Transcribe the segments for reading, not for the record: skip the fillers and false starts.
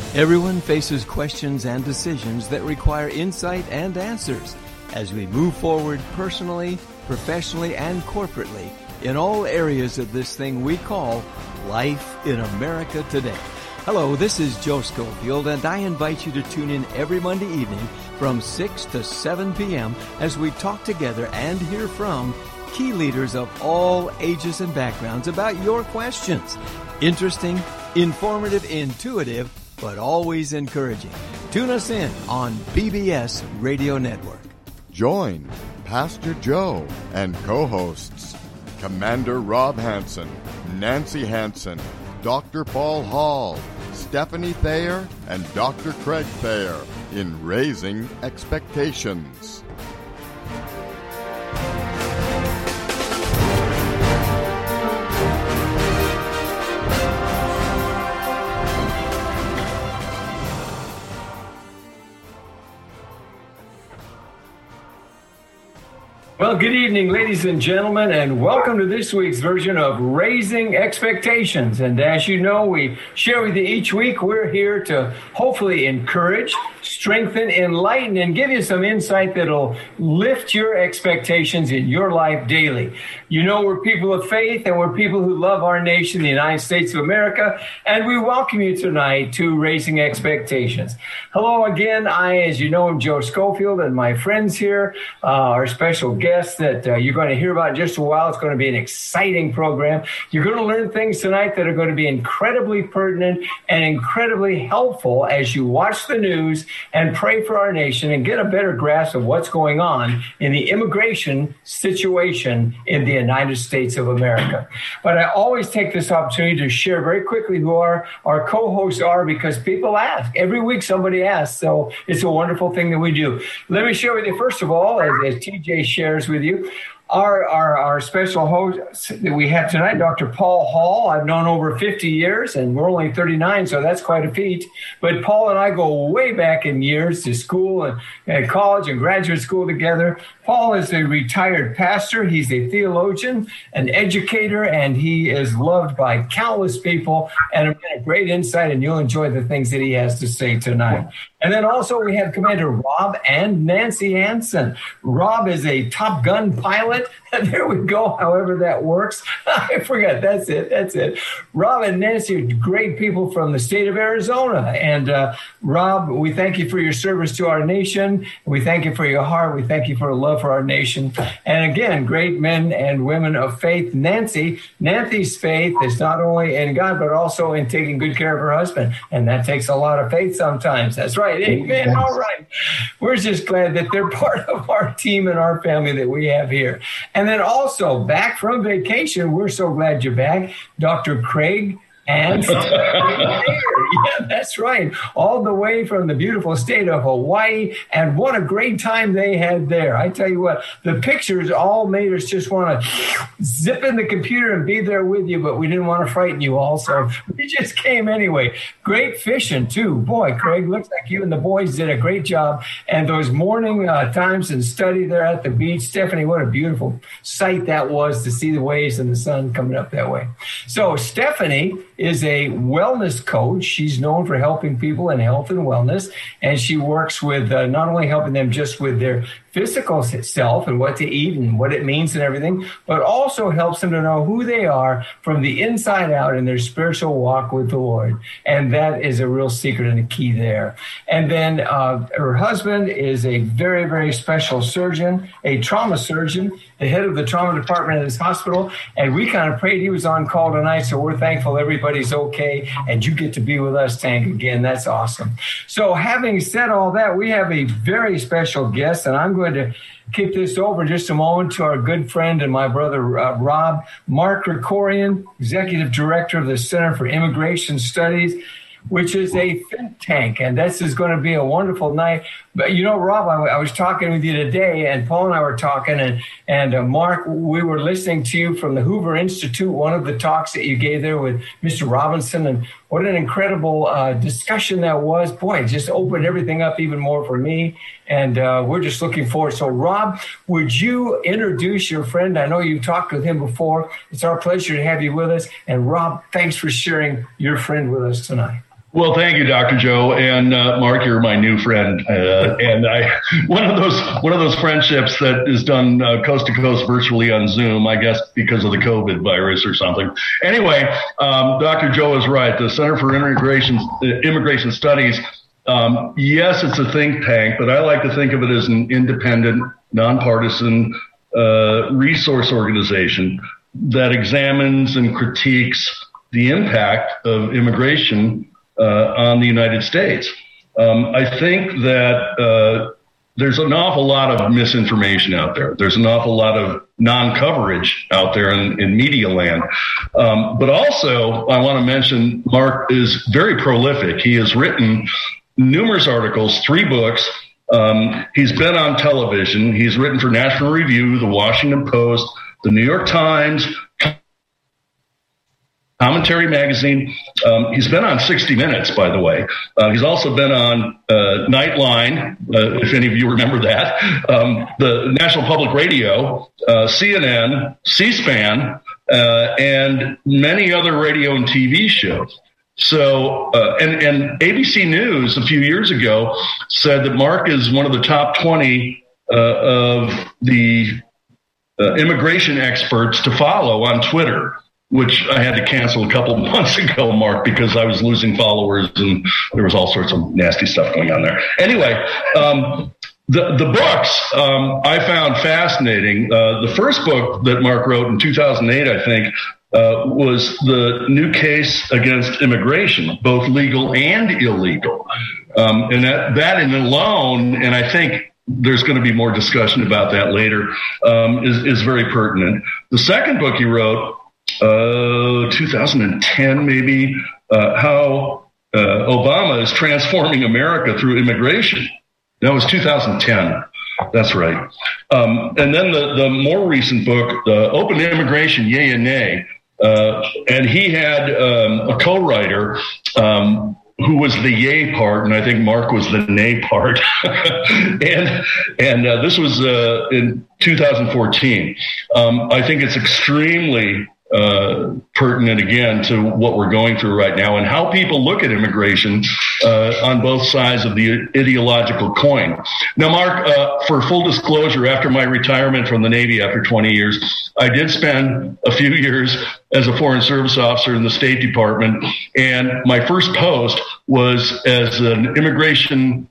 Everyone faces questions and decisions that require insight and answers as we move forward personally, professionally, and corporately in all areas of this thing we call life in America today. Hello, this is Joe Schofield, and I invite you to tune in every Monday evening from 6 to 7 p.m. as we talk together and hear from key leaders of all ages and backgrounds about your questions. Interesting, informative, intuitive, but always encouraging. Tune us in on BBS Radio Network. Join Pastor Joe and co-hosts Commander Rob Hansen, Nancy Hansen, Dr. Paul Hall, Stephanie Thayer, and Dr. Craig Thayer in Raising Expectations. Well, good evening, ladies and gentlemen, and welcome to this week's version of Raising Expectations. And as you know, we share with you each week. We're here to hopefully encourage, strengthen, enlighten, and give you some insight that'll lift your expectations in your life daily. You know, we're people of faith, and we're people who love our nation, the United States of America, and we welcome you tonight to Raising Expectations. Hello again. As you know, I'm Joe Schofield, and my friends here, our special guest that you're going to hear about in just a while. It's going to be an exciting program. You're going to learn things tonight that are going to be incredibly pertinent and incredibly helpful as you watch the news and pray for our nation and get a better grasp of what's going on in the immigration situation in the United States of America. But I always take this opportunity to share very quickly who our co-hosts are, because people ask. Every week somebody asks, so it's a wonderful thing that we do. Let me share with you, first of all, as TJ shares with you, our special host that we have tonight, Dr. Paul Hall. I've known over 50 years, and we're only 39, so that's quite a feat. But Paul and I go way back in years to school and college and graduate school together. Paul is a retired pastor. He's a theologian, an educator, and he is loved by countless people and a great insight, and you'll enjoy the things that he has to say tonight. And then also we have Commander Rob and Nancy Hansen. Rob is a Top Gun pilot. And there we go, however that works. I forgot, that's it. Rob and Nancy are great people from the state of Arizona. And Rob, we thank you for your service to our nation. We thank you for your heart. We thank you for your love for our nation. And again, great men and women of faith. Nancy's faith is not only in God, but also in taking good care of her husband. And that takes a lot of faith sometimes. That's right. Amen. All right. We're just glad that they're part of our team and our family that we have here. And then also back from vacation, we're so glad you're back, Dr. Craig and yeah, that's right. All the way from the beautiful state of Hawaii. And what a great time they had there. I tell you what, the pictures all made us just want to zip in the computer and be there with you, but we didn't want to frighten you all. So we just came anyway. Great fishing too. Boy, Craig, looks like you and the boys did a great job. And those morning times and study there at the beach. Stephanie, what a beautiful sight that was to see the waves and the sun coming up that way. So Stephanie is a wellness coach. She's known for helping people in health and wellness, and she works with not only helping them just with their physical self and what to eat and what it means and everything, but also helps them to know who they are from the inside out in their spiritual walk with the Lord. And that is a real secret and a key there. And then her husband is a very, very special surgeon, a trauma surgeon, the head of the trauma department at his hospital. And we kind of prayed he was on call tonight, so we're thankful everybody's okay. And you get to be with us, Tank, again. That's awesome. So having said all that, we have a very special guest, and I'm going to kick this over just a moment to our good friend and my brother, Rob, Mark Krikorian, Executive Director of the Center for Immigration Studies, which is a think tank. And this is going to be a wonderful night. But, you know, Rob, I was talking with you today, and Paul and I were talking, and Mark, we were listening to you from the Hoover Institute, one of the talks that you gave there with Mr. Robinson, and what an incredible discussion that was. Boy, it just opened everything up even more for me, and we're just looking forward. So, Rob, would you introduce your friend? I know you talked with him before. It's our pleasure to have you with us. And, Rob, thanks for sharing your friend with us tonight. Well, thank you, Dr. Joe, and Mark. You're my new friend, and one of those friendships that is done coast to coast virtually on Zoom. I guess because of the COVID virus or something. Anyway, Dr. Joe is right. The Center for Immigration Studies. Yes, it's a think tank, but I like to think of it as an independent, nonpartisan resource organization that examines and critiques the impact of immigration on the United States. I think that there's an awful lot of misinformation out there. There's an awful lot of non-coverage out there in media land. But also, I want to mention Mark is very prolific. He has written numerous articles, 3 books. He's been on television. He's written for National Review, The Washington Post, The New York Times, Commentary Magazine. He's been on 60 Minutes, by the way. He's also been on Nightline, if any of you remember that, the National Public Radio, CNN, C-SPAN, and many other radio and TV shows. So, and ABC News a few years ago said that Mark is one of the top 20 of the immigration experts to follow on Twitter, which I had to cancel a couple of months ago, Mark, because I was losing followers and there was all sorts of nasty stuff going on there. Anyway, the books I found fascinating. The first book that Mark wrote in 2008, I think, was the new case against immigration, both legal and illegal. And that in alone, and I think there's going to be more discussion about that later, is very pertinent. The second book he wrote, 2010 maybe, how Obama is transforming America through immigration. That was 2010. That's right. And then the more recent book, Open Immigration, Yay and Nay. And he had a co-writer who was the yay part, and I think Mark was the nay part. and this was in 2014. I think it's extremely pertinent again to what we're going through right now and how people look at immigration on both sides of the ideological coin. Now, Mark, for full disclosure, after my retirement from the Navy after 20 years, I did spend a few years as a Foreign Service officer in the State Department, and my first post was as an immigrant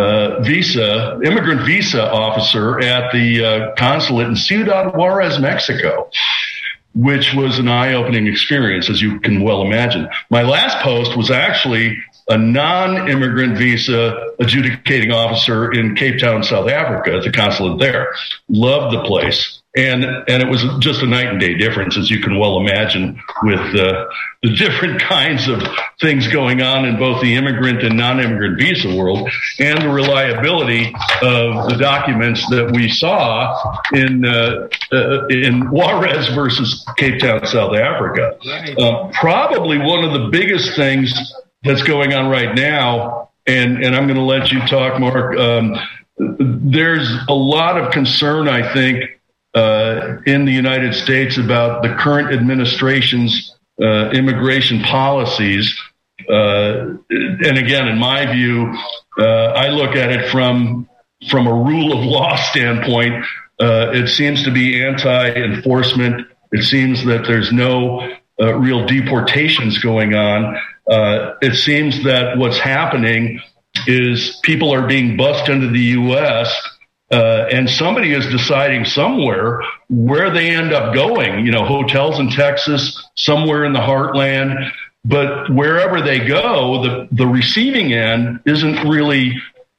visa officer at the consulate in Ciudad Juarez, Mexico, which was an eye-opening experience, as you can well imagine. My last post was actually a non-immigrant visa adjudicating officer in Cape Town, South Africa, at the consulate there. Loved the place. And it was just a night and day difference, as you can well imagine, with the different kinds of things going on in both the immigrant and non-immigrant visa world, and the reliability of the documents that we saw in Juarez versus Cape Town, South Africa. Right. Probably one of the biggest things that's going on right now, and I'm going to let you talk, Mark. There's a lot of concern, I think, in the United States about the current administration's immigration policies. And again, in my view, I look at it from a rule of law standpoint. It seems to be anti-enforcement. It seems that there's no real deportations going on. It seems that what's happening is people are being bussed into the U.S., and somebody is deciding somewhere where they end up going, hotels in Texas, somewhere in the heartland. But wherever they go, the receiving end isn't really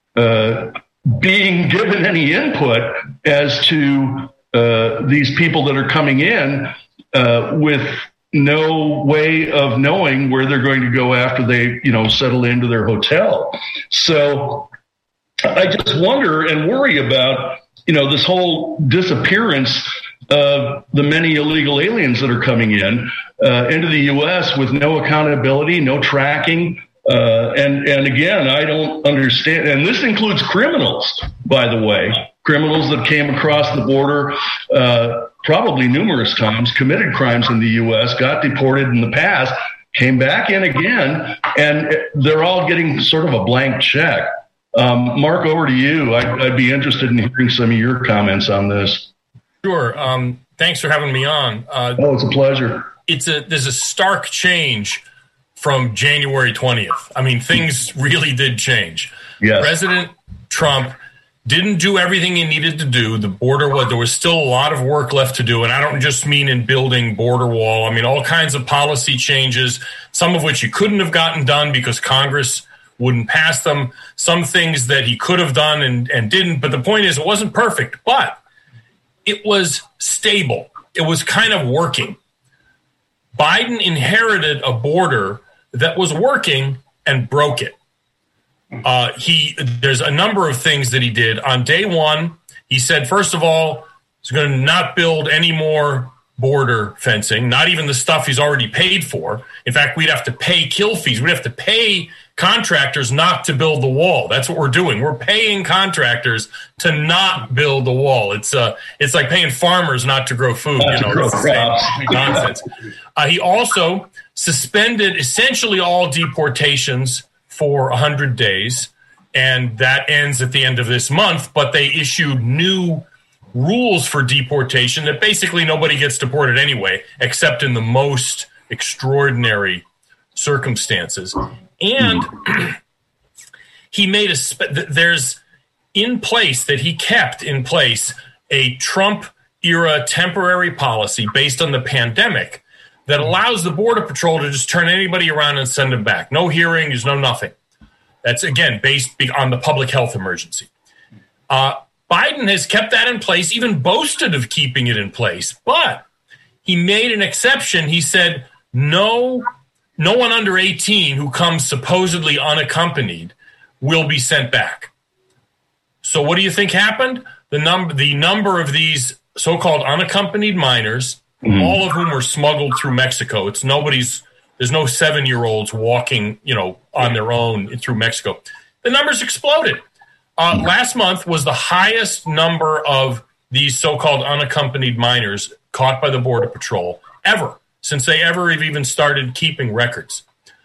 being given any input as to these people that are coming in with no way of knowing where they're going to go after they, settle into their hotel. So I just wonder and worry about, this whole disappearance of the many illegal aliens that are coming in into the U.S. with no accountability, no tracking. And again, I don't understand. And this includes criminals, by the way, criminals that came across the border probably numerous times, committed crimes in the U.S., got deported in the past, came back in again, and they're all getting sort of a blank check. Mark, over to you. I'd be interested in hearing some of your comments on this. Sure. Thanks for having me on. It's a pleasure. There's a stark change from January 20th. I mean, things really did change. Yes. President Trump didn't do everything he needed to do. There was still a lot of work left to do. And I don't just mean in building border wall. I mean, all kinds of policy changes, some of which he couldn't have gotten done because Congress wouldn't pass them. Some things that he could have done and didn't. But the point is, it wasn't perfect, but it was stable. It was kind of working. Biden inherited a border that was working and broke it. There's a number of things that he did. On day one, he said, first of all, he's going to not build any more border fencing, not even the stuff he's already paid for. In fact, we'd have to pay kill fees. We'd have to pay contractors not to build the wall. That's what we're doing. We're paying contractors to not build the wall. It's like paying farmers not to grow food. Nonsense. He also suspended essentially all deportations for 100 days, and that ends at the end of this month. But they issued new rules for deportation that basically nobody gets deported anyway, except in the most extraordinary circumstances. And he made there's in place that he kept in place a Trump-era temporary policy based on the pandemic that allows the Border Patrol to just turn anybody around and send them back. No hearings, no nothing. That's, again, based on the public health emergency. Biden has kept that in place, even boasted of keeping it in place. But he made an exception. He said, no one under 18 who comes supposedly unaccompanied will be sent back. So what do you think happened? The number of these so-called unaccompanied minors, all of whom were smuggled through Mexico. There's no 7-year-olds walking, on their own through Mexico. The numbers exploded. Last month was the highest number of these so-called unaccompanied minors caught by the Border Patrol ever, since they ever have even started keeping records.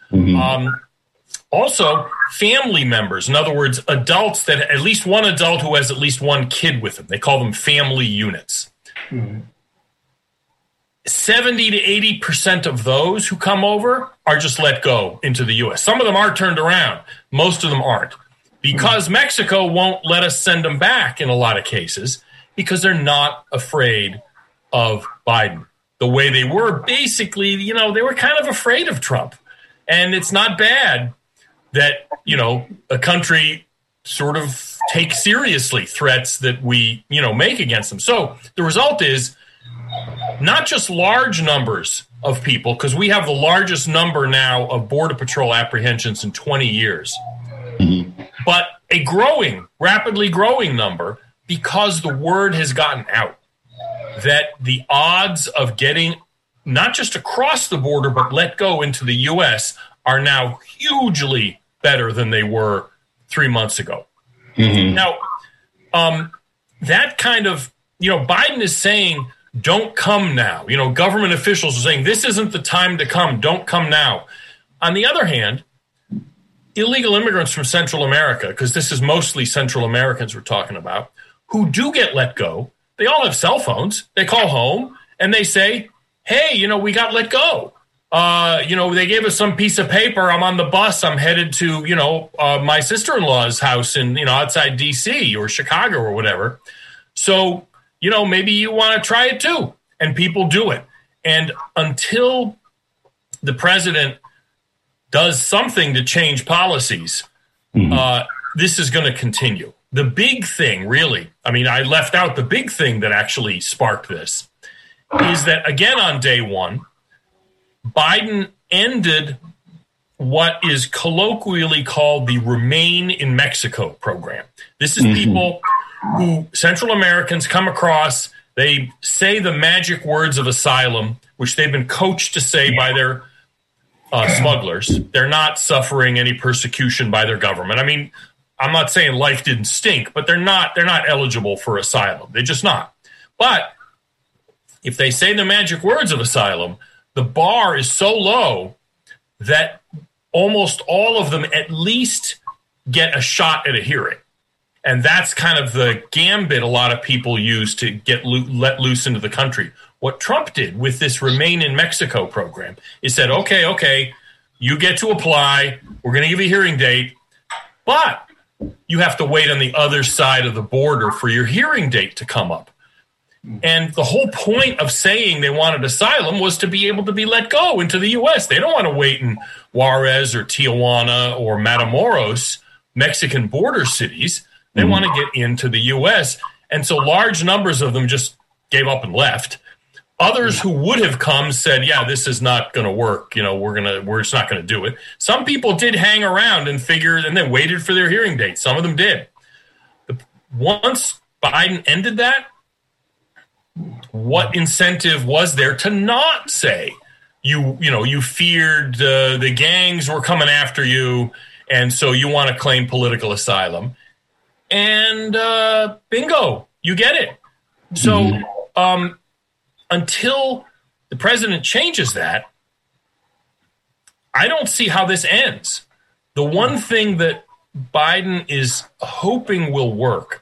Also, family members, in other words, adults that at least one adult who has at least one kid with them. They call them family units. 70 to 80% of those who come over are just let go into the U.S. Some of them are turned around. Most of them aren't. Because Mexico won't let us send them back in a lot of cases because they're not afraid of Biden. The way they were, basically, they were kind of afraid of Trump. And it's not bad that, a country sort of takes seriously threats that we, make against them. So the result is not just large numbers of people, because we have the largest number now of Border Patrol apprehensions in 20 years, but a rapidly growing number, because the word has gotten out that the odds of getting not just across the border, but let go into the U.S. are now hugely better than they were 3 months ago. Now, that kind of, Biden is saying, don't come now. Government officials are saying, this isn't the time to come. Don't come now. On the other hand, illegal immigrants from Central America, because this is mostly Central Americans we're talking about, who do get let go, they all have cell phones. They call home and they say, hey, we got let go. They gave us some piece of paper. I'm on the bus. I'm headed to, my sister-in-law's house in, outside D.C. or Chicago or whatever. So, maybe you want to try it too. And people do it. And until the president does something to change policies, this is going to continue. The big thing, really, I left out the big thing that actually sparked this, is that, again, on day one, Biden ended what is colloquially called the Remain in Mexico program. This is people who Central Americans come across. They say the magic words of asylum, which they've been coached to say by their smugglers. They're not suffering any persecution by their government. I'm not saying life didn't stink, but they're not eligible for asylum. They're just not. But if they say the magic words of asylum, the bar is so low that almost all of them at least get a shot at a hearing. And that's kind of the gambit a lot of people use to get let loose into the country. What Trump did with this Remain in Mexico program is said, okay, you get to apply. We're going to give you a hearing date, but you have to wait on the other side of the border for your hearing date to come up. And the whole point of saying they wanted asylum was to be able to be let go into the U.S. They don't want to wait in Juarez or Tijuana or Matamoros, Mexican border cities. They want to get into the U.S. And so large numbers of them just gave up and left. Others who would have come said, yeah, this is not going to work. We're just not going to do it. Some people did hang around and figured, and then waited for their hearing date. Some of them did. Once Biden ended that, what incentive was there to not say, you feared the gangs were coming after you, and so you want to claim political asylum? And bingo, you get it. So until the president changes that, I don't see how this ends. The one thing that Biden is hoping will work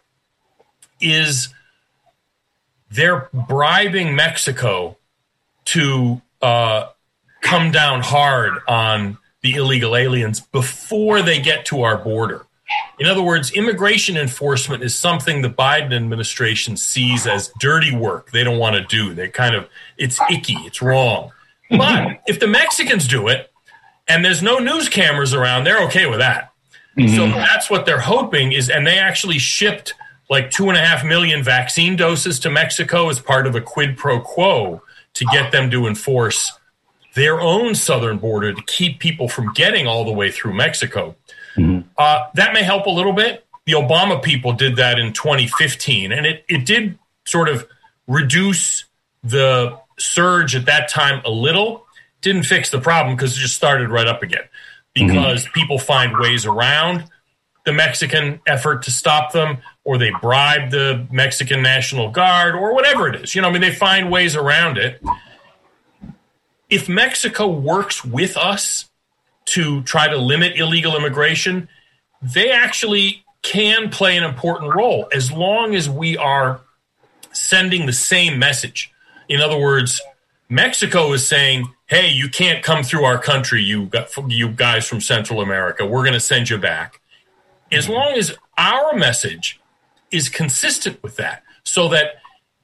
is they're bribing Mexico to come down hard on the illegal aliens before they get to our border. In other words, immigration enforcement is something the Biden administration sees as dirty work they don't want to do. It's icky, it's wrong. But if the Mexicans do it and there's no news cameras around, they're okay with that. So that's what they're hoping is, and they actually shipped like 2.5 million vaccine doses to Mexico as part of a quid pro quo to get them to enforce their own southern border to keep people from getting all the way through Mexico. That may help a little bit. The Obama people did that in 2015, and it did sort of reduce the surge at that time a little. Didn't fix the problem because it just started right up again because people find ways around the Mexican effort to stop them, or they bribe the Mexican National Guard, or whatever it is. They find ways around it. If Mexico works with us to try to limit illegal immigration, they actually can play an important role as long as we are sending the same message. In other words, Mexico is saying, hey, you can't come through our country, you guys from Central America. We're going to send you back. As long as our message is consistent with that, so that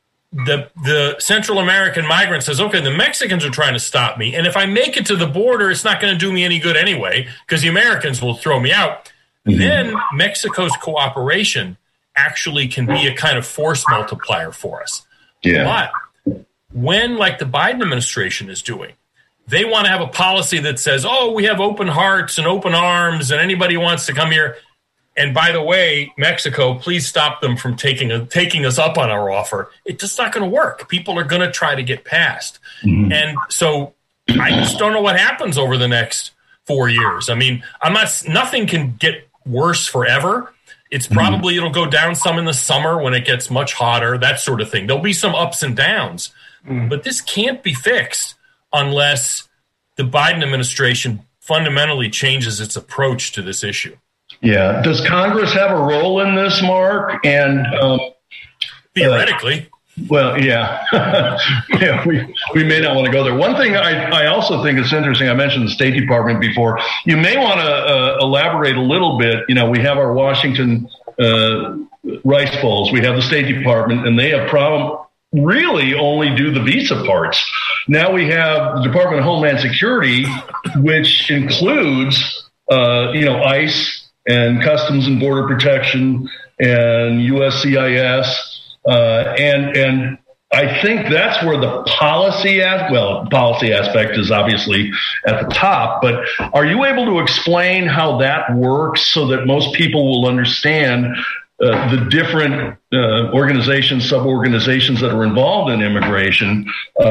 the Central American migrant says, okay, the Mexicans are trying to stop me, and if I make it to the border, it's not going to do me any good anyway because the Americans will throw me out. Then Mexico's cooperation actually can be a kind of force multiplier for us. But when, like the Biden administration is doing, they want to have a policy that says, oh, we have open hearts and open arms and anybody who wants to come here. And by the way, Mexico, please stop them from taking us up on our offer. It's just not going to work. People are going to try to get past. And so I just don't know what happens over the next 4 years. I mean, nothing can get worse forever. It's probably, it'll go down some in the summer when it gets much hotter, that sort of thing. There'll be some ups and downs, but this can't be fixed unless the Biden administration fundamentally changes its approach to this issue. Yeah. Does Congress have a role in this, Mark? And theoretically. Well, yeah. Yeah, we may not want to go there. One thing I also think is interesting, I mentioned the State Department before. You may want to elaborate a little bit. We have our Washington rice bowls. We have the State Department, and they have really only do the visa parts. Now we have the Department of Homeland Security, which includes, ICE and Customs and Border Protection and USCIS. And I think that's where the policy aspect is obviously at the top, but are you able to explain how that works so that most people will understand the different organizations, sub-organizations that are involved in immigration,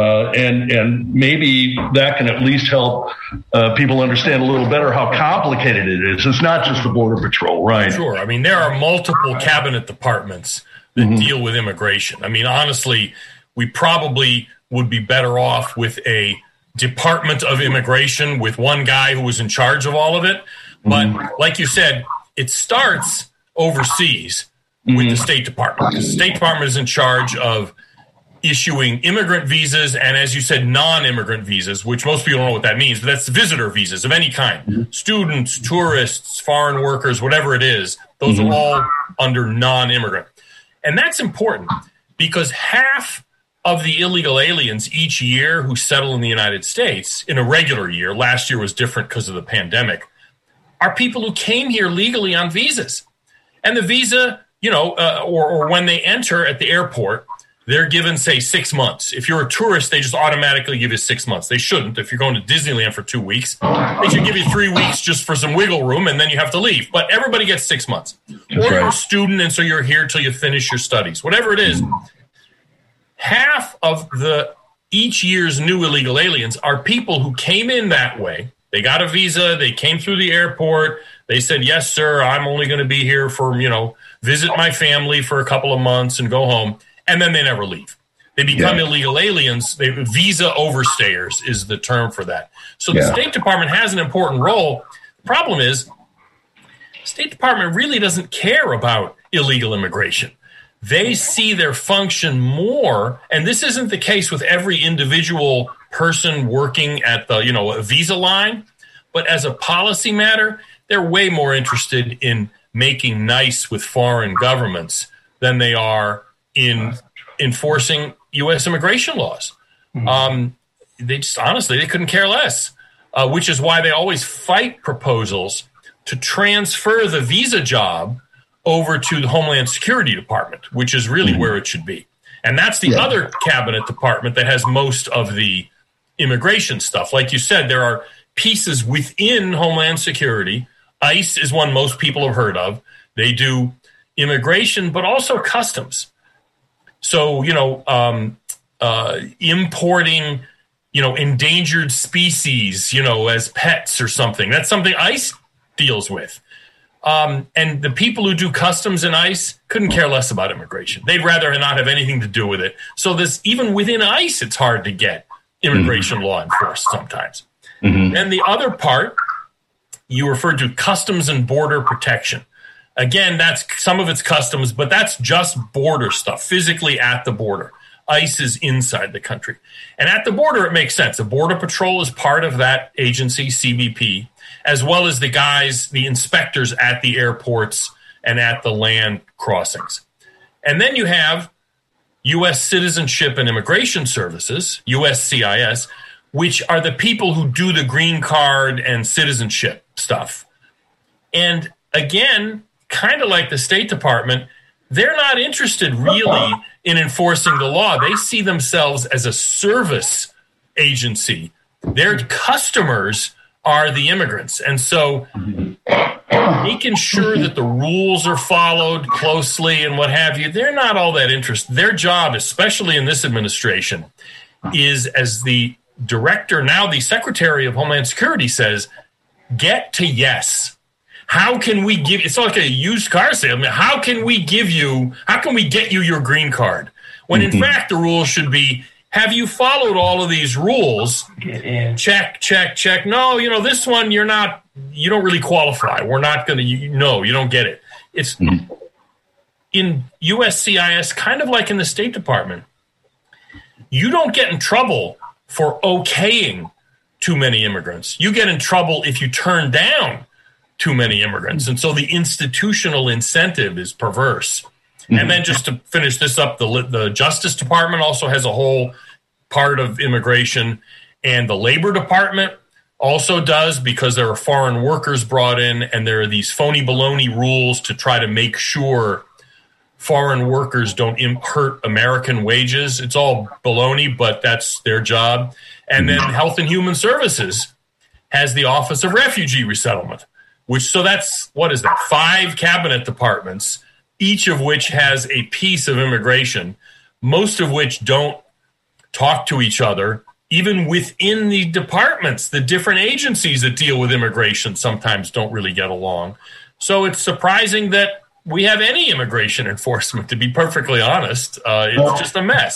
and maybe that can at least help people understand a little better how complicated it is. It's not just the Border Patrol, right? Sure. I mean, there are multiple cabinet departments that deal with immigration. I mean, honestly, we probably would be better off with a Department of Immigration with one guy who was in charge of all of it. But like you said, it starts overseas with the State Department. The State Department is in charge of issuing immigrant visas and, as you said, non-immigrant visas, which most people don't know what that means, but that's visitor visas of any kind. Students, tourists, foreign workers, whatever it is, those are all under non-immigrant. And that's important because half of the illegal aliens each year who settle in the United States in a regular year, last year was different because of the pandemic, are people who came here legally on visas. And the visa, or when they enter at the airport, they're given, say, 6 months. If you're a tourist, they just automatically give you 6 months. They shouldn't. If you're going to Disneyland for 2 weeks, they should give you 3 weeks just for some wiggle room, and then you have to leave. But everybody gets 6 months. Or you're a student, and so you're here till you finish your studies. Whatever it is, half of each year's new illegal aliens are people who came in that way. They got a visa. They came through the airport. They said, yes, sir, I'm only going to be here for, visit my family for a couple of months and go home. And then they never leave. They become illegal aliens. Visa overstayers is the term for that. So the State Department has an important role. The problem is the State Department really doesn't care about illegal immigration. They see their function more, and this isn't the case with every individual person working at the, a visa line, but as a policy matter, they're way more interested in making nice with foreign governments than they are in enforcing U.S. immigration laws. They just, honestly, they couldn't care less, which is why they always fight proposals to transfer the visa job over to the Homeland Security Department, which is really where it should be. And that's the other cabinet department that has most of the immigration stuff. Like you said, there are pieces within Homeland Security. ICE is one most people have heard of. They do immigration, but also customs. So, importing, endangered species, as pets or something. That's something ICE deals with. And the people who do customs in ICE couldn't care less about immigration. They'd rather not have anything to do with it. So even within ICE, it's hard to get immigration law enforced sometimes. And the other part, you referred to Customs and Border Protection. Again, some of it's customs, but that's just border stuff, physically at the border. ICE is inside the country. And at the border, it makes sense. The Border Patrol is part of that agency, CBP, as well as the inspectors at the airports and at the land crossings. And then you have U.S. Citizenship and Immigration Services, USCIS, which are the people who do the green card and citizenship stuff. And again, kind of like the State Department, they're not interested really in enforcing the law. They see themselves as a service agency. Their customers are the immigrants. And so making sure that the rules are followed closely and what have you, they're not all that interested. Their job, especially in this administration, is, as the director, now the Secretary of Homeland Security says, get to yes. How can we give, it's like a used car salesman. How can we get you your green card? When in fact, the rules should be, have you followed all of these rules? Check, check, check. No, this one, you don't really qualify. We're not going to, you don't get it. It's in USCIS, kind of like in the State Department. You don't get in trouble for okaying too many immigrants. You get in trouble if you turn down too many immigrants. And so the institutional incentive is perverse. And then just to finish this up, the Justice Department also has a whole part of immigration, and the Labor Department also does, because there are foreign workers brought in, and there are these phony baloney rules to try to make sure foreign workers don't hurt American wages. It's all baloney, but that's their job. And then Health and Human Services has the Office of Refugee Resettlement, so that's, 5 cabinet departments, each of which has a piece of immigration, most of which don't talk to each other. Even within the departments, the different agencies that deal with immigration sometimes don't really get along. So it's surprising that we have any immigration enforcement, to be perfectly honest. It's just a mess.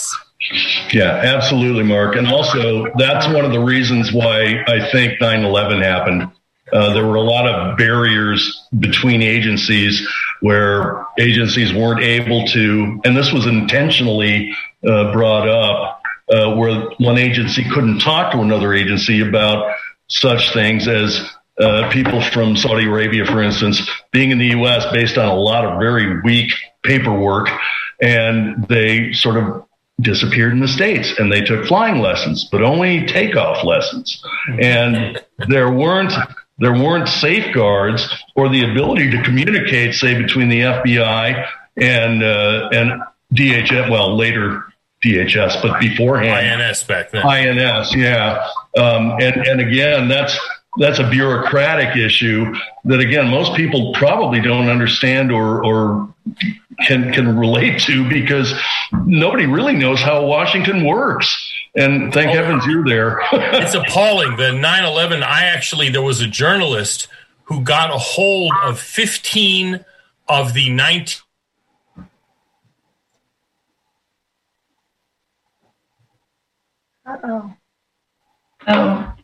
Yeah, absolutely, Mark. And also, that's one of the reasons why I think 9/11 happened. There were a lot of barriers between agencies where agencies weren't able to, and this was intentionally brought up, where one agency couldn't talk to another agency about such things as people from Saudi Arabia, for instance, being in the U.S. based on a lot of very weak paperwork, and they sort of disappeared in the States, and they took flying lessons, but only takeoff lessons. And there weren't safeguards or the ability to communicate, say, between the FBI and DHS, well, later DHS, but beforehand. INS back then. INS, yeah. And again, that's a bureaucratic issue that, again, most people probably don't understand or can relate to, because nobody really knows how Washington works. And thank heavens you're there. It's appalling. The 9/11, there was a journalist who got a hold of 15 of the 19. Uh-oh. Oh.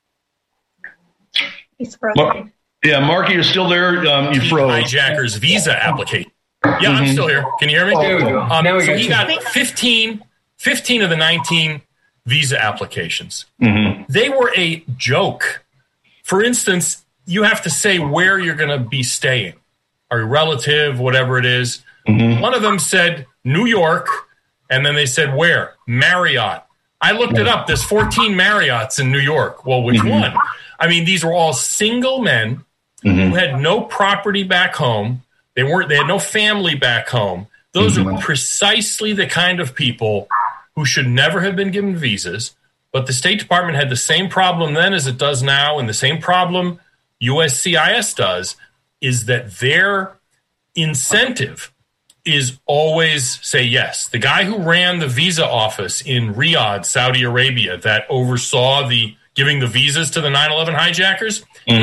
He's frozen. Yeah, Marky, you're still there? You froze. Hijackers visa application. Yeah, I'm still here. Can you hear me? There we go. So he got 15 of the 19 visa applications. Mm-hmm. They were a joke. For instance, you have to say where you're going to be staying, or your relative, whatever it is. Mm-hmm. One of them said New York, and then they said where? Marriott. I looked it up. There's 14 Marriotts in New York. Well, which one? I mean, these were all single men who had no property back home. They had no family back home. Those are precisely the kind of people who should never have been given visas. But the State Department had the same problem then as it does now, and the same problem USCIS does, is that their incentive is always say yes. The guy who ran the visa office in Riyadh, Saudi Arabia, that oversaw the giving the visas to the 9/11 hijackers,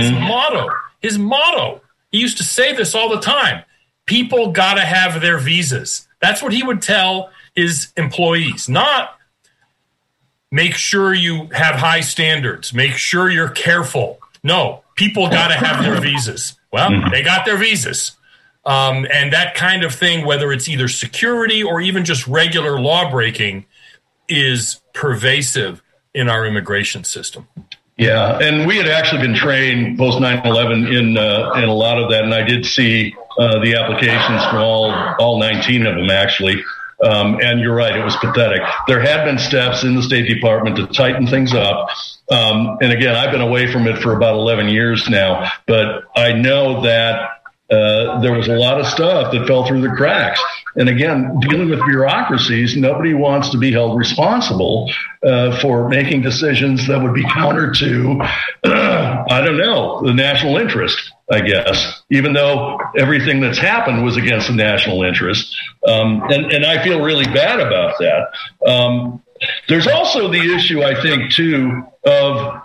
his motto, he used to say this all the time: people got to have their visas. That's what he would tell his employees, not make sure you have high standards, make sure you're careful. No, people got to have their visas. Well, they got their visas. And that kind of thing, whether it's either security or even just regular law breaking, is pervasive in our immigration system. Yeah, and we had actually been trained post 9/11 in a lot of that, and I did see the applications from all 19 of them actually. And you're right, it was pathetic. There had been steps in the State Department to tighten things up. And again, I've been away from it for about 11 years now, but I know that there was a lot of stuff that fell through the cracks. And again, dealing with bureaucracies, nobody wants to be held responsible for making decisions that would be counter to, I don't know, the national interest, I guess, even though everything that's happened was against the national interest. And I feel really bad about that. There's also the issue, I think, too, of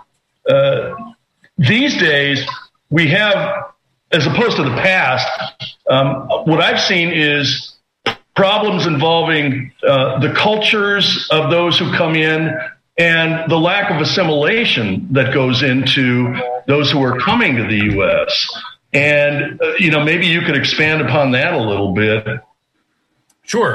these days we have, as opposed to the past, what I've seen is problems involving the cultures of those who come in and the lack of assimilation that goes into those who are coming to the U.S. And, maybe you could expand upon that a little bit. Sure.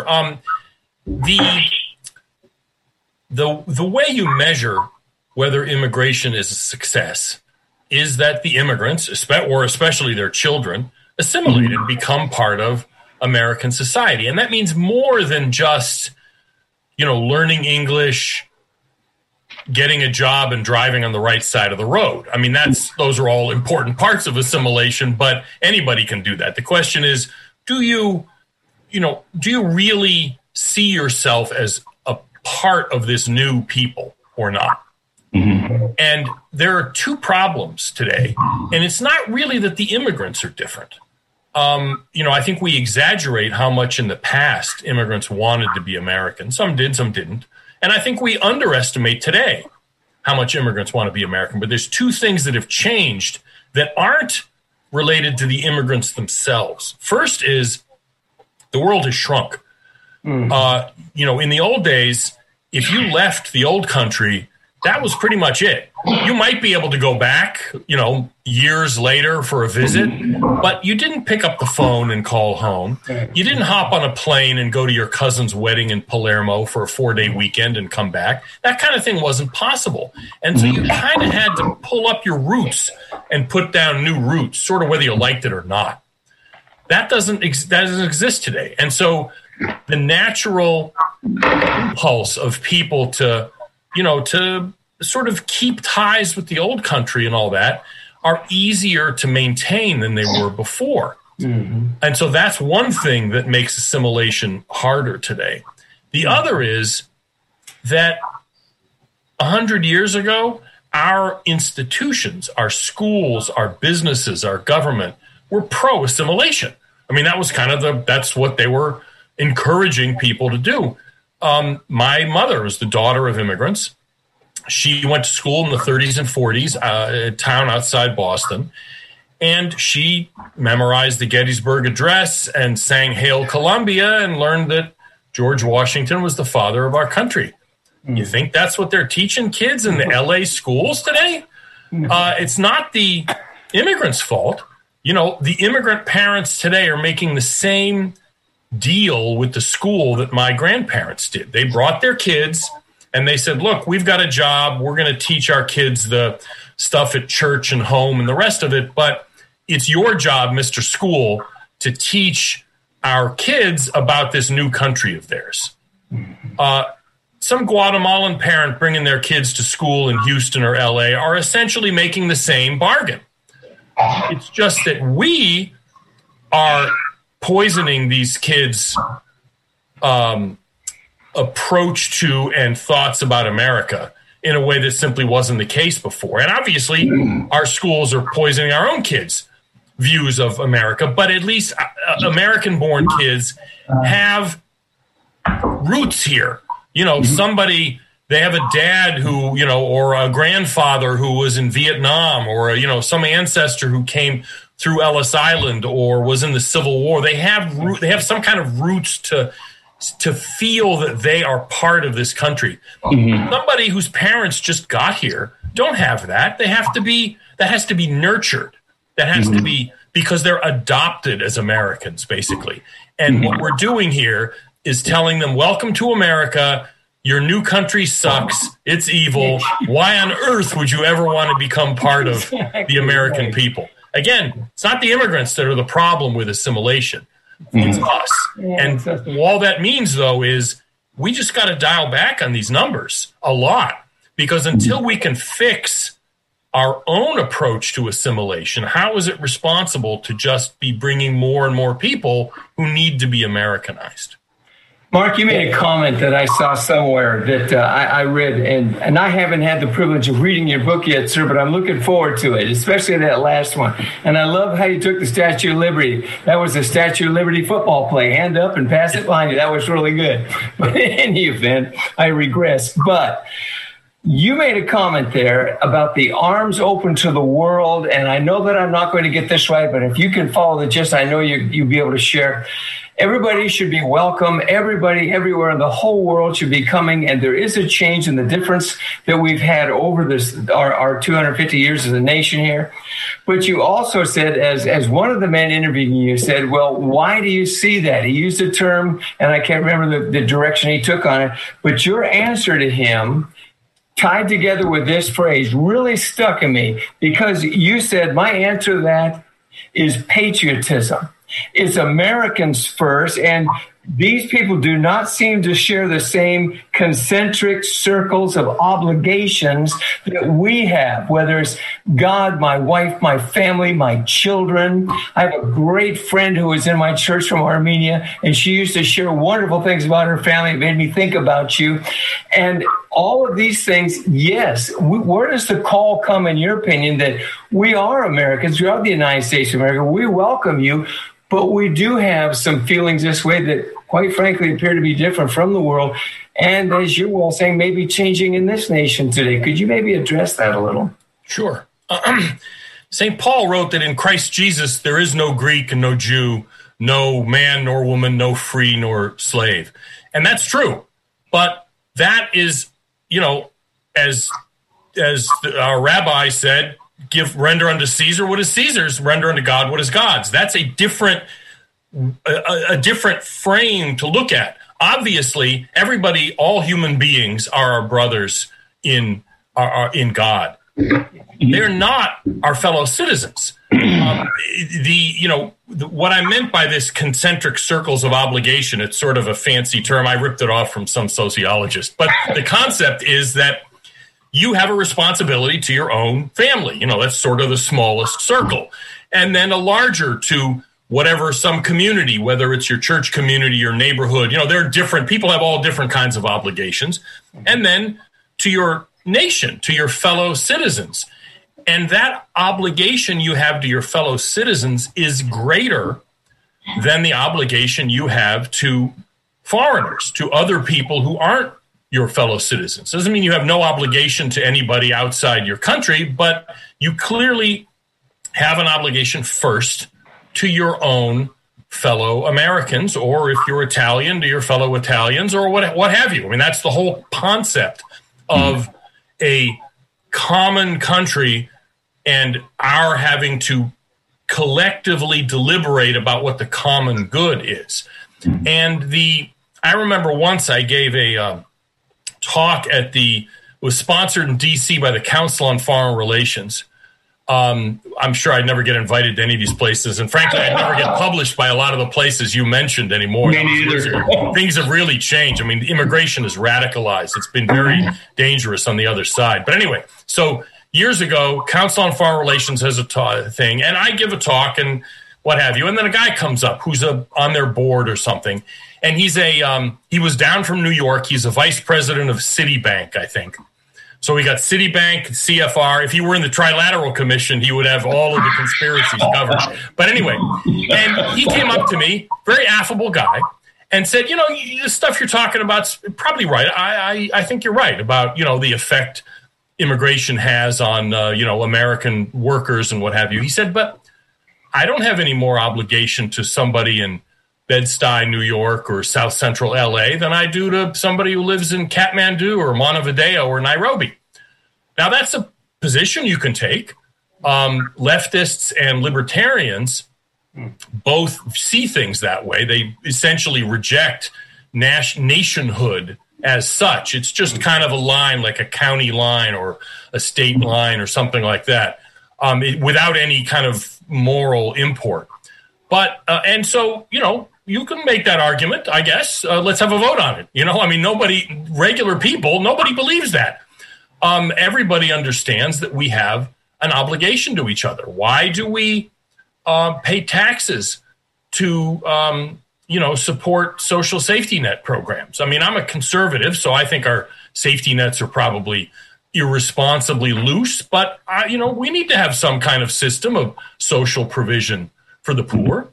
The way you measure whether immigration is a success is that the immigrants, or especially their children, assimilate and become part of American society. And that means more than just, learning English, getting a job, and driving on the right side of the road. I mean, those are all important parts of assimilation, but anybody can do that. The question is, do you really see yourself as a part of this new people or not? And there are two problems today, and it's not really that the immigrants are different. I think we exaggerate how much in the past immigrants wanted to be American. Some did, some didn't. And I think we underestimate today how much immigrants want to be American. But there's two things that have changed that aren't related to the immigrants themselves. First is the world has shrunk. In the old days, if you left the old country, that was pretty much it. You might be able to go back, years later for a visit, but you didn't pick up the phone and call home. You didn't hop on a plane and go to your cousin's wedding in Palermo for a 4-day weekend and come back. That kind of thing wasn't possible. And so you kind of had to pull up your roots and put down new roots, sort of whether you liked it or not. That doesn't exist today. And so the natural impulse of people to sort of keep ties with the old country and all that are easier to maintain than they were before. Mm-hmm. And so that's one thing that makes assimilation harder today. The other is that 100 years ago, our institutions, our schools, our businesses, our government were pro-assimilation. I mean, that was that's what they were encouraging people to do. My mother was the daughter of immigrants. She went to school in the 30s and 40s, a town outside Boston, and she memorized the Gettysburg Address and sang Hail Columbia and learned that George Washington was the father of our country. You think that's what they're teaching kids in the LA schools today? It's not the immigrants' fault. The immigrant parents today are making the same deal with the school that my grandparents did. They brought their kids and they said, look, we've got a job. We're going to teach our kids the stuff at church and home and the rest of it. But it's your job, Mr. School, to teach our kids about this new country of theirs. Some Guatemalan parent bringing their kids to school in Houston or LA are essentially making the same bargain. It's just that we are poisoning these kids' approach to and thoughts about America in a way that simply wasn't the case before. And obviously, our schools are poisoning our own kids' views of America, but at least American-born kids have roots here. Somebody, they have a dad who, or a grandfather who was in Vietnam, or, some ancestor who came through Ellis Island or was in the Civil War. They have some kind of roots to feel that they are part of this country. Mm-hmm. Somebody whose parents just got here don't have that. That has to be nurtured. That has to be because they're adopted as Americans, basically. And what we're doing here is telling them, welcome to America. Your new country sucks. It's evil. Why on earth would you ever want to become part of the American people? Again, it's not the immigrants that are the problem with assimilation. It's us. And all that means, though, is we just got to dial back on these numbers a lot, because until we can fix our own approach to assimilation, how is it responsible to just be bringing more and more people who need to be Americanized? Mark, you made a comment that I saw somewhere that I read, and I haven't had the privilege of reading your book yet, sir, but I'm looking forward to it, especially that last one. And I love how you took the Statue of Liberty. That was a Statue of Liberty football play. Hand up and pass it behind you. That was really good. But in any event, I regress. But you made a comment there about the arms open to the world, and I know that I'm not going to get this right, but if you can follow the gist, I know you'll be able to share. Everybody should be welcome. Everybody, everywhere in the whole world should be coming. And there is a change in the difference that we've had over our 250 years as a nation here. But you also said, as one of the men interviewing you said, well, why do you see that? He used a term, and I can't remember the direction he took on it. But your answer to him, tied together with this phrase, really stuck in me, because you said, my answer to that is patriotism. It's Americans first, and these people do not seem to share the same concentric circles of obligations that we have, whether it's God, my wife, my family, my children. I have a great friend who was in my church from Armenia, and she used to share wonderful things about her family. It made me think about you. And all of these things, yes, where does the call come, in your opinion, that we are Americans, we are the United States of America, we welcome you, but we do have some feelings this way that, quite frankly, appear to be different from the world. And as you're well saying, maybe changing in this nation today. Could you maybe address that a little? Sure. St. Paul wrote that in Christ Jesus, there is no Greek and no Jew, no man nor woman, no free nor slave. And that's true. But that is, as our rabbi said, render unto Caesar what is Caesar's, render unto God what is God's. That's a different frame to look at. Obviously, all human beings are our brothers in God. They're not our fellow citizens. What I meant by this concentric circles of obligation, it's sort of a fancy term. I ripped it off from some sociologist. But the concept is that you have a responsibility to your own family. That's sort of the smallest circle. And then a larger to whatever, some community, whether it's your church community, your neighborhood. There are different, people have all different kinds of obligations. And then to your nation, to your fellow citizens. And that obligation you have to your fellow citizens is greater than the obligation you have to foreigners, to other people who aren't your fellow citizens. Doesn't mean you have no obligation to anybody outside your country, but you clearly have an obligation first to your own fellow Americans, or if you're Italian, to your fellow Italians, or what have you. I mean, that's the whole concept of a common country and our having to collectively deliberate about what the common good is. And I remember once I gave a talk it was sponsored in D.C. by the Council on Foreign Relations. I'm sure I'd never get invited to any of these places. And frankly, I'd never get published by a lot of the places you mentioned anymore. Me neither. Things have really changed. I mean, immigration is radicalized. It's been very dangerous on the other side. But anyway, so years ago, Council on Foreign Relations has a thing, and I give a talk and what have you. And then a guy comes up who's on their board or something. And he was down from New York. He's a vice president of Citibank, I think. So we got Citibank, CFR. If he were in the Trilateral Commission, he would have all of the conspiracies covered. But anyway, and he came up to me, very affable guy, and said, the stuff you're talking about's probably right. I think you're right about, the effect immigration has on, American workers and what have you. He said, but I don't have any more obligation to somebody in Bed-Stuy, New York, or South Central LA than I do to somebody who lives in Kathmandu or Montevideo or Nairobi. Now, that's a position you can take. Leftists and libertarians both see things that way. They essentially reject nationhood as such. It's just kind of a line, like a county line or a state line or something like that, without any kind of moral import. But, and so, you can make that argument, I guess. Let's have a vote on it. Regular people, nobody believes that. Everybody understands that we have an obligation to each other. Why do we pay taxes to, support social safety net programs? I mean, I'm a conservative, so I think our safety nets are probably irresponsibly loose, but, we need to have some kind of system of social provision for the poor.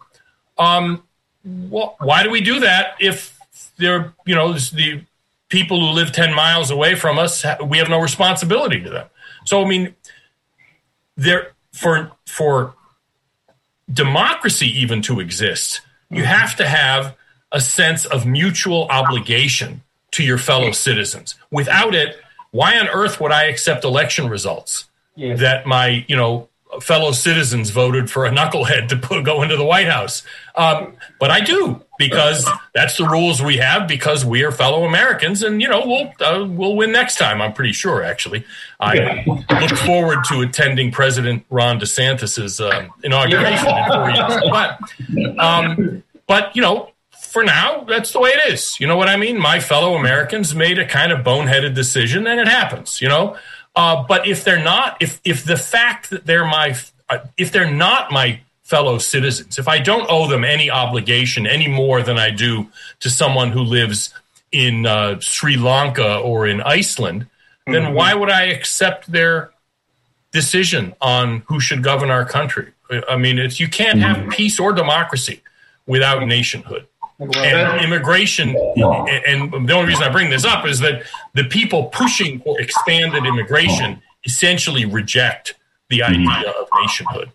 Well, why do we do that if they're, the people who live 10 miles away from us, we have no responsibility to them? So, I mean, for democracy even to exist, you have to have a sense of mutual obligation to your fellow citizens. Without it, why on earth would I accept election results that my, fellow citizens voted for a knucklehead to go into the White House? But I do, because that's the rules we have, because we are fellow Americans, and, we'll win next time, I'm pretty sure, actually. I look forward to attending President Ron DeSantis's inauguration in 4 years. But, for now, that's the way it is. You know what I mean? My fellow Americans made a kind of boneheaded decision, and it happens, But if they're not, if the fact that if they're not my fellow citizens, if I don't owe them any obligation any more than I do to someone who lives in Sri Lanka or in Iceland, then why would I accept their decision on who should govern our country? I mean, you can't have peace or democracy without nationhood. And immigration, and the only reason I bring this up is that the people pushing for expanded immigration essentially reject the idea of nationhood.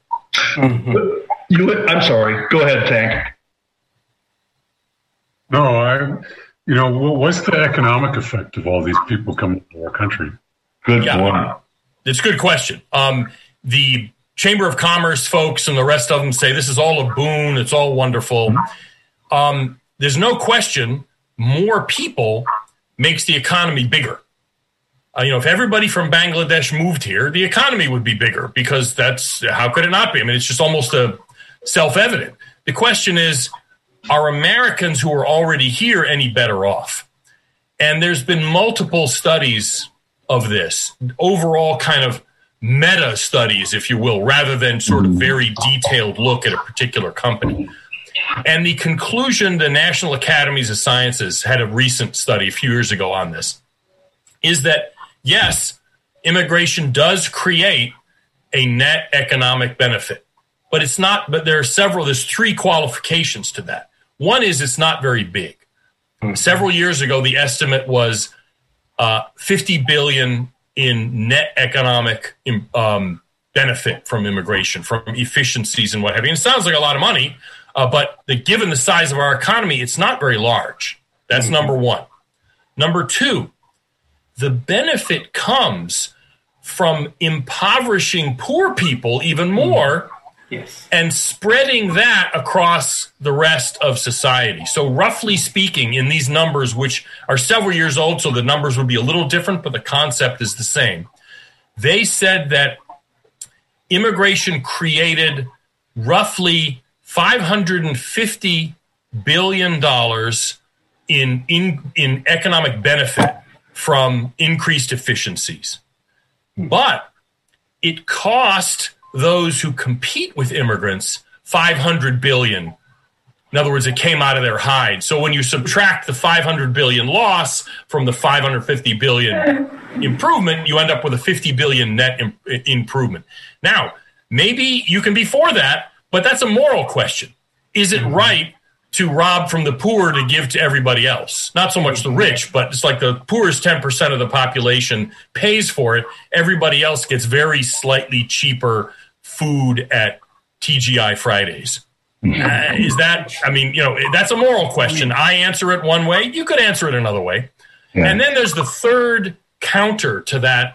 I'm sorry. Go ahead, Tank. No, What's the economic effect of all these people coming to our country? Good one. It's a good question. The Chamber of Commerce folks and the rest of them say this is all a boon. It's all wonderful. There's no question more people makes the economy bigger. If everybody from Bangladesh moved here, the economy would be bigger because how could it not be? I mean, it's just almost self-evident. The question is, are Americans who are already here any better off? And there's been multiple studies of this, overall kind of meta studies, if you will, rather than sort of very detailed look at a particular company. And the conclusion, the National Academies of Sciences had a recent study a few years ago on this, is that yes, immigration does create a net economic benefit, but there's 3 qualifications to that. One is it's not very big. Several years ago, the estimate was $50 billion in net economic benefit from immigration, from efficiencies and what have you. And it sounds like a lot of money, but given the size of our economy, it's not very large. That's number one. Number two, the benefit comes from impoverishing poor people even more. Yes. And spreading that across the rest of society. So roughly speaking, in these numbers, which are several years old, so the numbers would be a little different, but the concept is the same. They said that immigration created roughly $550 billion in economic benefit from increased efficiencies. But it cost those who compete with immigrants $500 billion. In other words, it came out of their hide. So when you subtract the $500 billion loss from the $550 billion improvement, you end up with a $50 billion net improvement. Now, maybe you can be for that, but that's a moral question. Is it right to rob from the poor to give to everybody else? Not so much the rich, but it's like the poorest 10% of the population pays for it. Everybody else gets very slightly cheaper food at TGI Fridays. Is that, that's a moral question. I answer it one way. You could answer it another way. Yeah. And then there's the third counter to that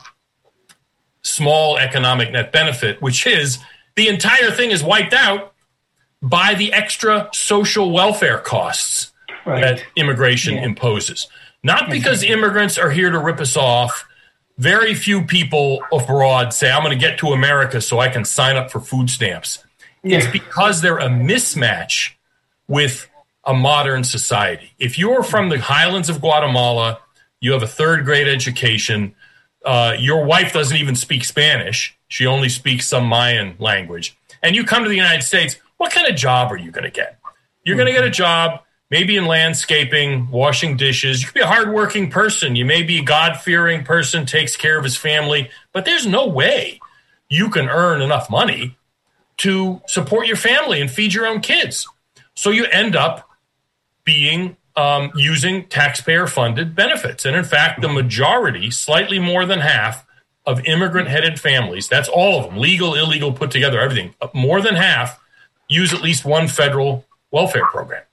small economic net benefit, which is the entire thing is wiped out by the extra social welfare costs that immigration imposes. Not because immigrants are here to rip us off. Very few people abroad say, I'm going to get to America so I can sign up for food stamps. It's because they're a mismatch with a modern society. If you're from the highlands of Guatemala, you have a third grade education, your wife doesn't even speak Spanish, she only speaks some Mayan language, and you come to the United States, what kind of job are you going to get? You're going to get a job maybe in landscaping, washing dishes. You could be a hardworking person. You may be a God-fearing person, takes care of his family, but there's no way you can earn enough money to support your family and feed your own kids. So you end up being using taxpayer-funded benefits. And in fact, the majority, slightly more than half, of immigrant-headed families, that's all of them, legal, illegal, put together, everything, more than half use at least one federal welfare program.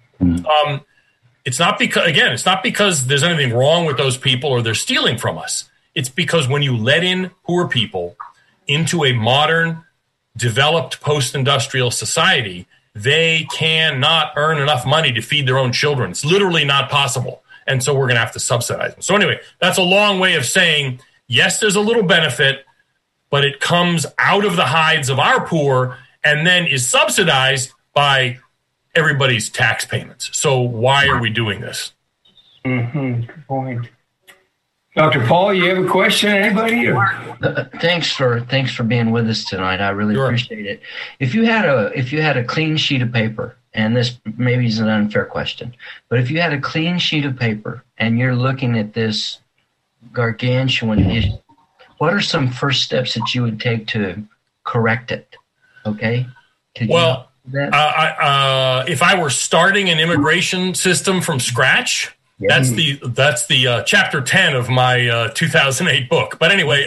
It's not because there's anything wrong with those people or they're stealing from us. It's because when you let in poor people into a modern, developed post-industrial society, they cannot earn enough money to feed their own children. It's literally not possible. And so we're going to have to subsidize them. So anyway, that's a long way of saying, yes, there's a little benefit, but it comes out of the hides of our poor and then is subsidized by everybody's tax payments. So why are we doing this? Good point. Dr. Paul, you have a question? Anybody? Thanks for being with us tonight. I really appreciate it. If you had a clean sheet of paper, and this maybe is an unfair question, but if you had a clean sheet of paper and you're looking at this gargantuan issue, what are some first steps that you would take to correct it? Okay. If I were starting an immigration system from scratch, that's the chapter 10 of my 2008 book. But anyway,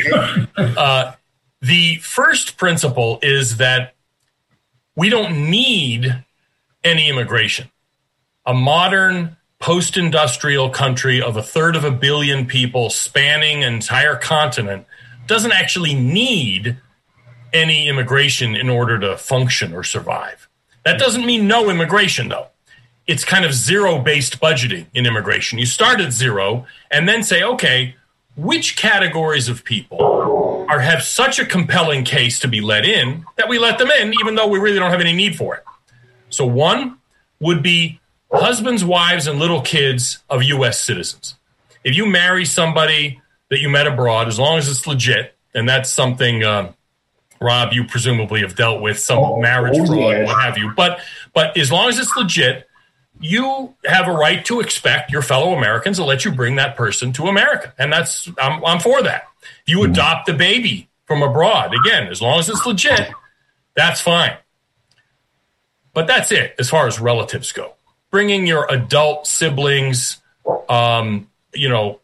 the first principle is that we don't need any immigration. A modern post-industrial country of 1/3 billion people spanning an entire continent doesn't actually need any immigration in order to function or survive. That doesn't mean no immigration, though. It's kind of zero-based budgeting in immigration. You start at zero and then say, okay, which categories of people have such a compelling case to be let in that we let them in, even though we really don't have any need for it. So one would be husbands, wives, and little kids of U.S. citizens. If you marry somebody that you met abroad, as long as it's legit, and that's something, Rob, you presumably have dealt with, some marriage fraud, what have you. But as long as it's legit, you have a right to expect your fellow Americans to let you bring that person to America. And I'm for that. If you adopt a baby from abroad, again, as long as it's legit, that's fine. But that's it as far as relatives go. Bringing your adult siblings, your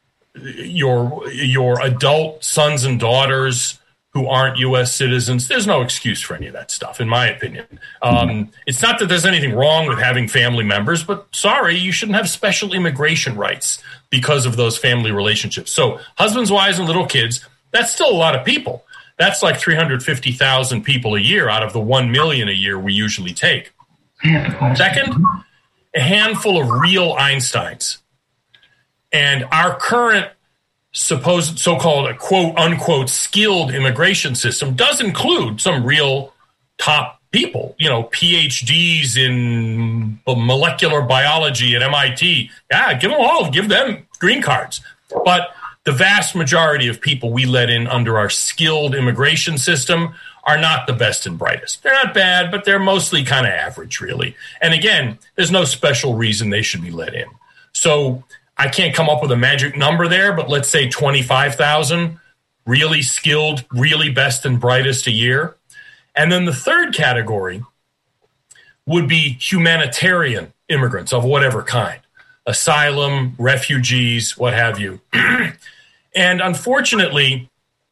adult sons and daughters who aren't U.S. citizens, there's no excuse for any of that stuff, in my opinion. It's not that there's anything wrong with having family members, but sorry, you shouldn't have special immigration rights because of those family relationships. So husbands, wives, and little kids, that's still a lot of people. That's like 350,000 people a year out of the 1 million a year we usually take. Second, a handful of real Einsteins. And our current supposed so-called quote-unquote skilled immigration system does include some real top people, PhDs in molecular biology at MIT. Yeah, give them green cards. But the vast majority of people we let in under our skilled immigration system are not the best and brightest. They're not bad, but they're mostly kind of average, really. And again, there's no special reason they should be let in. So I can't come up with a magic number there, but let's say 25,000 really skilled, really best and brightest a year. And then the third category would be humanitarian immigrants of whatever kind, asylum, refugees, what have you. And unfortunately,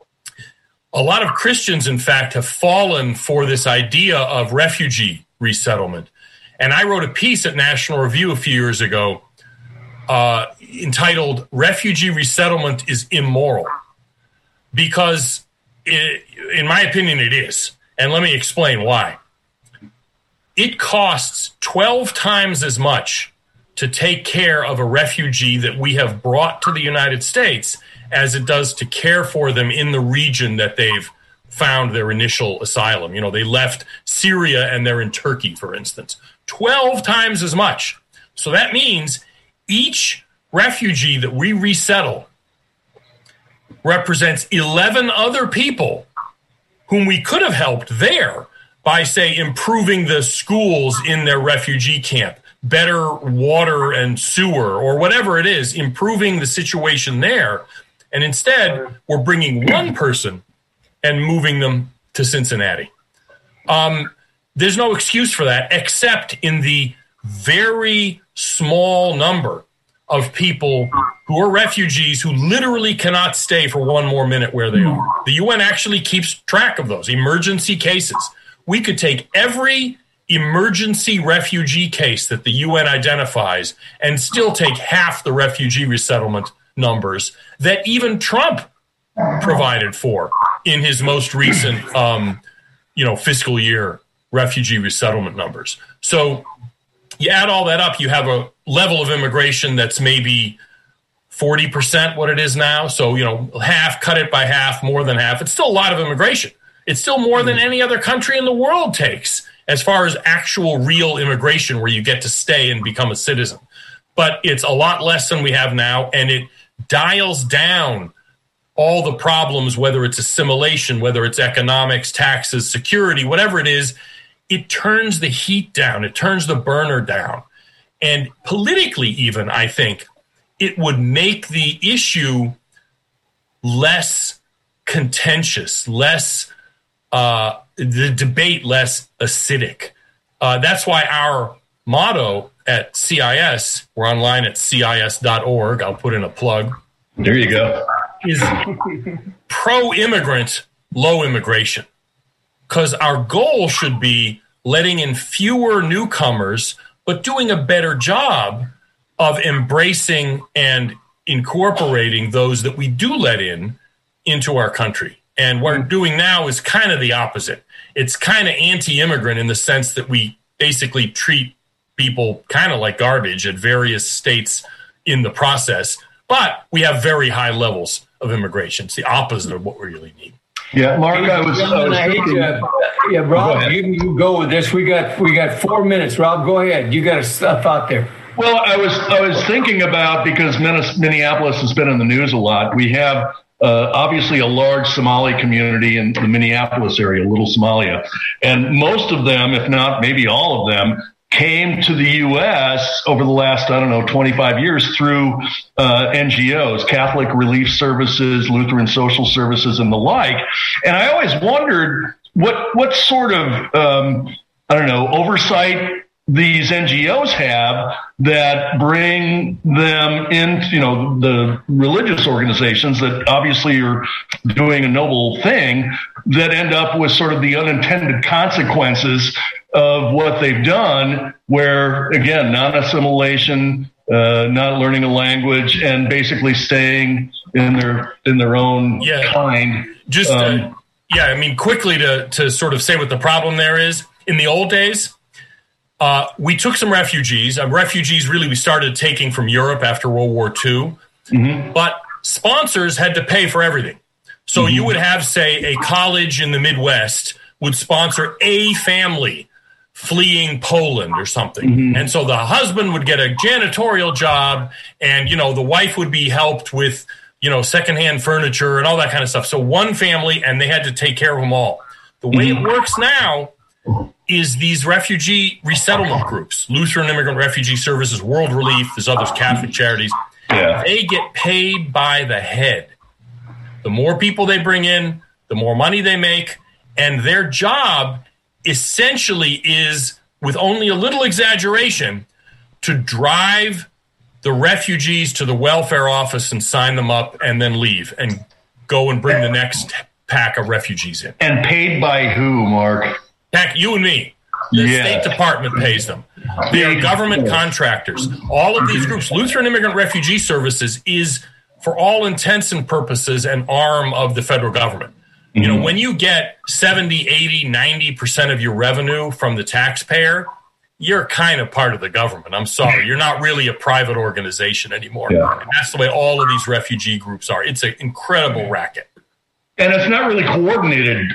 a lot of Christians, in fact, have fallen for this idea of refugee resettlement. And I wrote a piece at National Review a few years ago entitled "Refugee Resettlement is Immoral," because in my opinion it is. And let me explain why. It costs 12 times as much to take care of a refugee that we have brought to the United States as it does to care for them in the region that they've found their initial asylum. They left Syria and they're in Turkey, for instance. 12 times as much. So that means each refugee that we resettle represents 11 other people whom we could have helped there by, say, improving the schools in their refugee camp, better water and sewer, or whatever it is, improving the situation there. And instead, we're bringing one person and moving them to Cincinnati. There's no excuse for that, except in the very small number of people who are refugees who literally cannot stay for one more minute where they are. The UN actually keeps track of those emergency cases. We could take every emergency refugee case that the UN identifies and still take half the refugee resettlement numbers that even Trump provided for in his most recent, fiscal year refugee resettlement numbers. So you add all that up, you have a level of immigration that's maybe 40% what it is now. So, half, cut it by half, more than half. It's still a lot of immigration. It's still more than any other country in the world takes as far as actual real immigration where you get to stay and become a citizen. But it's a lot less than we have now, and it dials down all the problems, whether it's assimilation, whether it's economics, taxes, security, whatever it is. It turns the heat down. It turns the burner down. And politically even, I think, it would make the issue less contentious, less the debate less acidic. That's why our motto at CIS, we're online at CIS.org, I'll put in a plug. There you go. Is pro-immigrant, low immigration. Because our goal should be letting in fewer newcomers, but doing a better job of embracing and incorporating those that we do let into our country. And what we're doing now is kind of the opposite. It's kind of anti-immigrant in the sense that we basically treat people kind of like garbage at various states in the process, but we have very high levels of immigration. It's the opposite of what we really need. Yeah, Mark, Rob, you go with this. We got 4 minutes. Rob, go ahead. You got stuff out there. Well, I was thinking about, because Minneapolis has been in the news a lot. We have obviously a large Somali community in the Minneapolis area, Little Somalia, and most of them, if not maybe all of them, came to the U.S. over the last, 25 years through NGOs, Catholic Relief Services, Lutheran Social Services, and the like. And I always wondered what sort of, oversight these NGOs have that bring them into, the religious organizations that obviously are doing a noble thing, that end up with sort of the unintended consequences of what they've done, where, again, non-assimilation, not learning a language, and basically staying in their own kind. Quickly to sort of say what the problem there is. In the old days, we took some refugees. Refugees really we started taking from Europe after World War II. Mm-hmm. But sponsors had to pay for everything. So you would have, say, a college in the Midwest would sponsor a family fleeing Poland or something. Mm-hmm. And so the husband would get a janitorial job, and, the wife would be helped with, secondhand furniture and all that kind of stuff. So one family, and they had to take care of them all. The way it works now is these refugee resettlement groups, Lutheran Immigrant Refugee Services, World Relief, there's others, Catholic Charities. Yeah. They get paid by the head. The more people they bring in, the more money they make, and their job essentially is, with only a little exaggeration, to drive the refugees to the welfare office and sign them up and then leave and go and bring the next pack of refugees in. And paid by who, Mark? You and me. The State Department pays them. They are government contractors. All of these groups, Lutheran Immigrant Refugee Services is, for all intents and purposes, an arm of the federal government. Mm-hmm. When you get 70, 80, 90% of your revenue from the taxpayer, you're kind of part of the government. I'm sorry. You're not really a private organization anymore. Yeah. And that's the way all of these refugee groups are. It's an incredible racket. And it's not really coordinated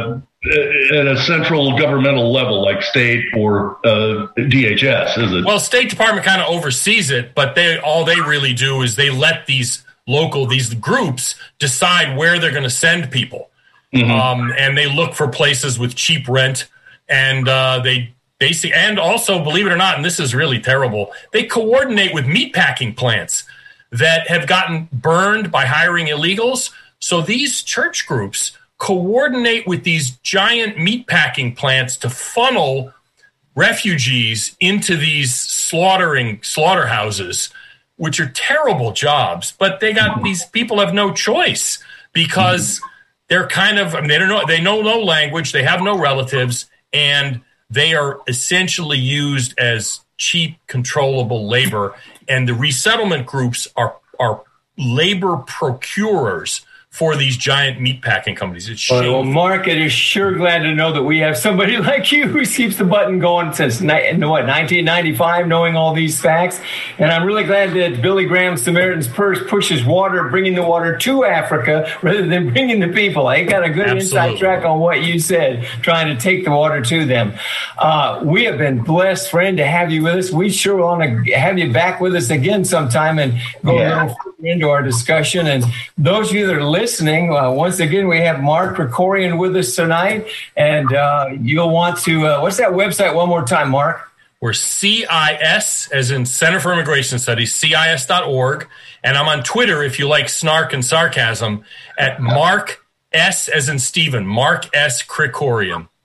at a central governmental level like state or DHS, is it? Well, State Department kind of oversees it, but all they really do is they let these groups decide where they're going to send people. Mm-hmm. And they look for places with cheap rent, and they basically, and also, believe it or not, and this is really terrible, they coordinate with meatpacking plants that have gotten burned by hiring illegals. So these church groups coordinate with these giant meatpacking plants to funnel refugees into these slaughterhouses, which are terrible jobs. But these people have no choice because they're they know no language, they have no relatives, and they are essentially used as cheap, controllable labor. And the resettlement groups are labor procurers for these giant meatpacking companies. It's shameful. Well, Mark, it is sure glad to know that we have somebody like you who keeps the button going since 1995, knowing all these facts. And I'm really glad that Billy Graham's Samaritan's Purse pushes bringing the water to Africa rather than bringing the people. I got a good inside track on what you said, trying to take the water to them. We have been blessed, friend, to have you with us. We sure want to have you back with us again sometime and go a little further into our discussion. And those of you that are listening, once again, we have Mark Krikorian with us tonight, and you'll want to, what's that website one more time, Mark? We're CIS, as in Center for Immigration Studies, CIS.org, and I'm on Twitter, if you like snark and sarcasm, at Mark S, as in Stephen, Mark S. Krikorian.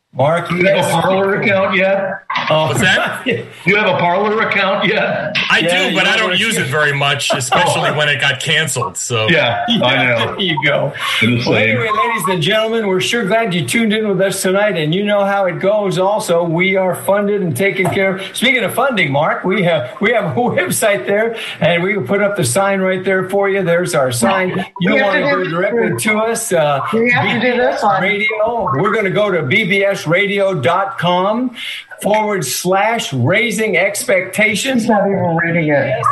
Mark, do you have a Parler account yet? What's that? Do you have a Parler account yet? I do, but I don't use it very much, especially when it got canceled. So yeah, I know. There you go. Well, anyway, ladies and gentlemen, we're sure glad you tuned in with us tonight, and you know how it goes. Also, we are funded and taken care of. Speaking of funding, Mark, we have a website there, and we can put up the sign right there for you. There's our sign. You want to go directly to us? We have to do this one. Radio. We're going to go to bbsradio.com/raising expectations. It's not even ready yet.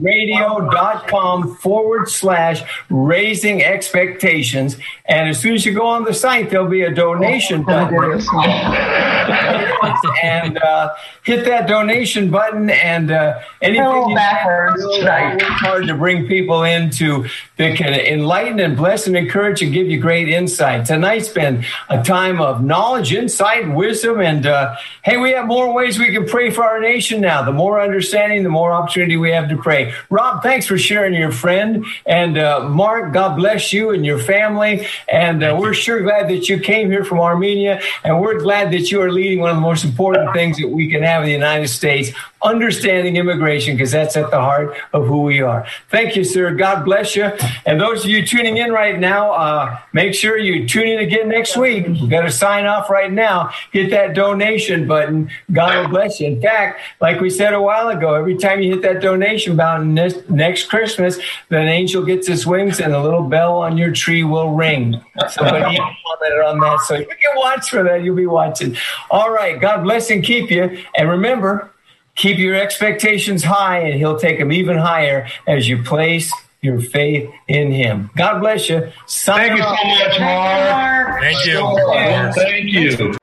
radio.com/raising expectations. And as soon as you go on the site, there'll be a donation button. And hit that donation button, and anything you backwards tonight. Work hard to bring people into that can enlighten and bless and encourage and give you great insight. Tonight's been a time of knowledge, insight, and wisdom. And hey, we have more ways we can pray for our nation now. The more understanding, the more opportunity we have to pray. Rob, thanks for sharing your friend. And Mark, God bless you and your family. And we're sure glad that you came here from Armenia. And we're glad that you are leading one of the most important things that we can have in the United States, understanding immigration, because that's at the heart of who we are. Thank you, sir. God bless you. And those of you tuning in right now, make sure you tune in again next week. We've got to sign off right now. Hit that donation button. God will bless you. In fact, like we said a while ago, every time you hit that donation button next Christmas, an angel gets his wings and a little bell on your tree will ring. Somebody commented on that, so you can watch for that. You'll be watching. All right. God bless and keep you. And remember, keep your expectations high, and he'll take them even higher as you place your faith in him. God bless you. Thank you so much, Mark. Thank you. Thank you.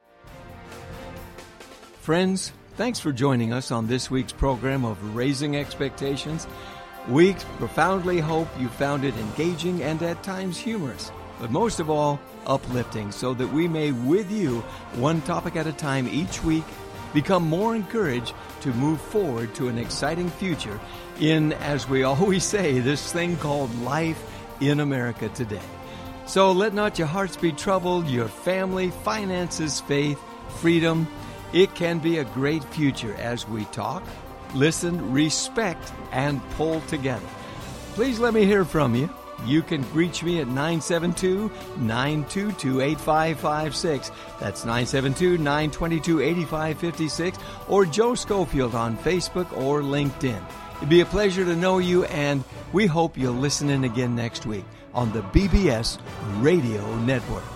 Friends, thanks for joining us on this week's program of Raising Expectations. We profoundly hope you found it engaging and at times humorous, but most of all, uplifting, so that we may, with you, one topic at a time each week, become more encouraged to move forward to an exciting future in, as we always say, this thing called life in America today. So let not your hearts be troubled, your family, finances, faith, freedom. It can be a great future as we talk, listen, respect, and pull together. Please let me hear from you. You can reach me at 972-922-8556. That's 972-922-8556. Or Joe Schofield on Facebook or LinkedIn. It'd be a pleasure to know you, and we hope you'll listen in again next week on the BBS Radio Network.